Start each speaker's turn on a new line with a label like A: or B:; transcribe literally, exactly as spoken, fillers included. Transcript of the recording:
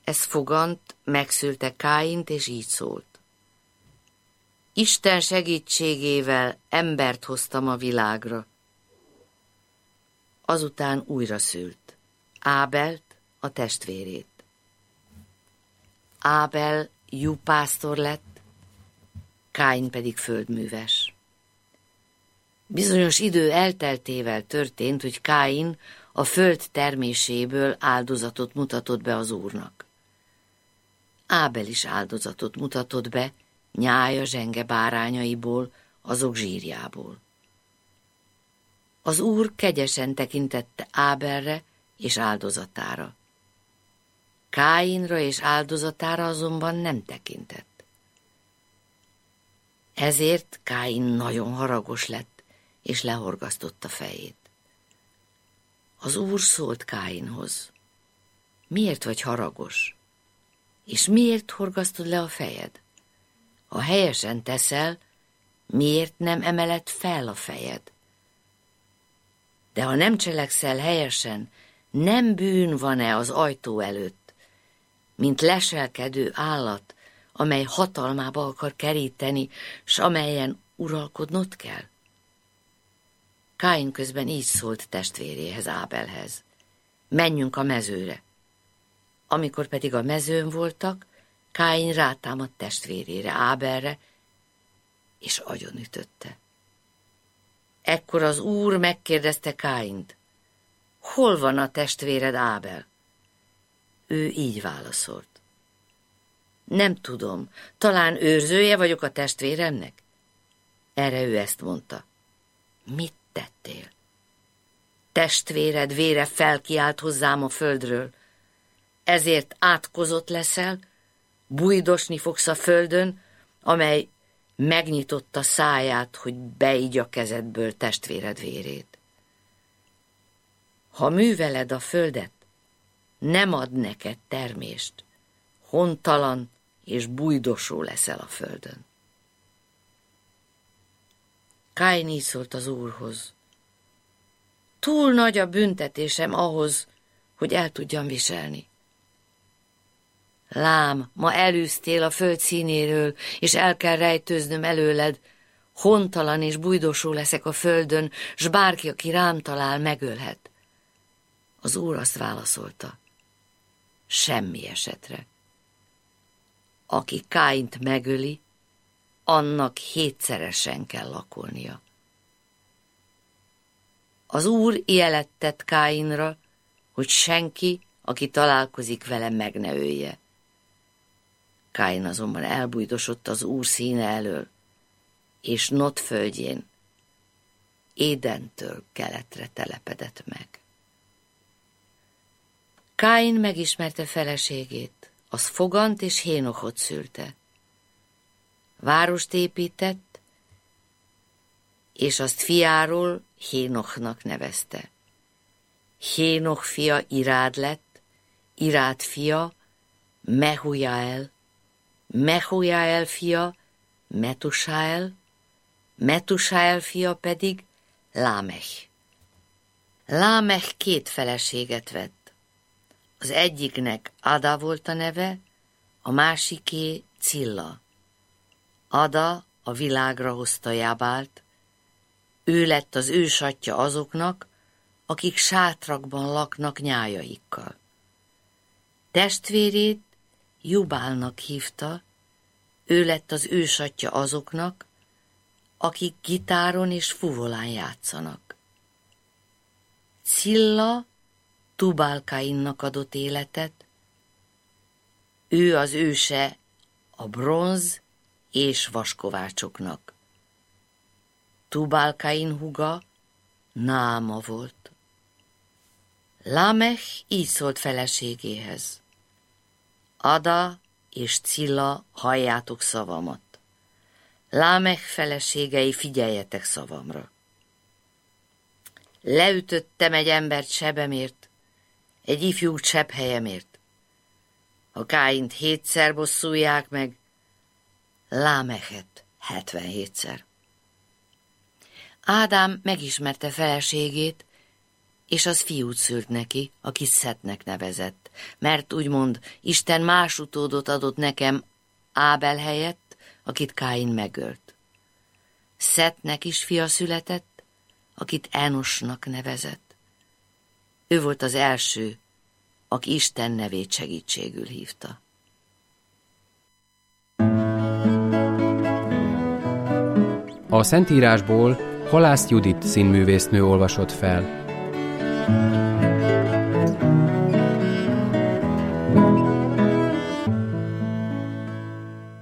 A: Ez fogant, megszülte Káint, és így szólt. Isten segítségével embert hoztam a világra. Azután újra szült Ábelt, a testvérét. Ábel juhpásztor lett, Káin pedig földműves. Bizonyos idő elteltével történt, hogy Káin a föld terméséből áldozatot mutatott be az Úrnak. Ábel is áldozatot mutatott be nyája zsenge bárányaiból, azok zsírjából. Az Úr kegyesen tekintette Ábelre és áldozatára. Káinra és áldozatára azonban nem tekintett. Ezért Káin nagyon haragos lett, és lehorgasztotta fejét. Az Úr szólt Káinhoz. Miért vagy haragos? És miért horgasztod le a fejed? Ha helyesen teszel, miért nem emeled fel a fejed? De ha nem cselekszel helyesen, nem bűn van-e az ajtó előtt, mint leselkedő állat, amely hatalmába akar keríteni, s amelyen uralkodnod kell? Káin közben így szólt testvéréhez, Ábelhez. Menjünk a mezőre. Amikor pedig a mezőn voltak, Káin rátámadt testvérére, Ábelre, és agyonütötte. Ekkor az Úr megkérdezte Káint, hol van a testvéred Ábel? Ő így válaszolt. Nem tudom, talán őrzője vagyok a testvéremnek? Erre ő ezt mondta. Mit tettél? Testvéred vére felkiált hozzám a földről, ezért átkozott leszel, bújdosni fogsz a földön, amely megnyitotta száját, hogy beígya kezedből testvéred vérét. Ha műveled a földet, nem ad neked termést, hontalan és bújdosó leszel a földön. Káin így szólt az Úrhoz. Túl nagy a büntetésem ahhoz, hogy el tudjam viselni. Lám, ma elűztél a föld színéről, és el kell rejtőznöm előled, hontalan és bújdosó leszek a földön, s bárki, aki rám talál, megölhet. Az Úr azt válaszolta. Semmi esetre. Aki Káint megöli, annak hétszeresen kell lakolnia. Az Úr jelet tett Káinra, hogy senki, aki találkozik vele, meg ne ölje. Káin azonban elbújdosott az Úr színe elől, és Nod földjén, Édentől keletre telepedett meg. Káin megismerte feleségét, az Fogant és Hénochot szülte. Várost épített, és azt fiáról Hénochnak nevezte. Hénoch fia Irád lett, Irád fia Mehujael, Mehujael fia Metusael, Metusael fia pedig Lámech. Lámech két feleséget vett. Az egyiknek Ada volt a neve, a másiké Cilla. Ada a világra hozta Jábált, ő lett az ősatja azoknak, akik sátrakban laknak nyájaikkal. Testvérét Jubálnak hívta, ő lett az ősatja azoknak, akik gitáron és fuvolán játszanak. Cilla Tubál-Kainnak adott életet, ő az őse a bronz és vaskovácsoknak. Tubál-Kain húga Náama volt. Lámech így szólt feleségéhez. Ada és Cilla, halljátok szavamat. Lámech feleségei, figyeljetek szavamra. Leütöttem egy embert sebemért, egy ifjú sebhelyemért. Ha Káint hétszer bosszulják meg, Lámechet hetvenhétszer. Ádám megismerte feleségét, és az fiút szült neki, akit Szetnek nevezett, mert úgymond Isten más utódot adott nekem Ábel helyett, akit Káin megölt. Szetnek is fia született, akit Enosnak nevezett. Ő volt az első, aki Isten nevét segítségül hívta.
B: A Szentírásból Halász Judit színművésznő olvasott fel.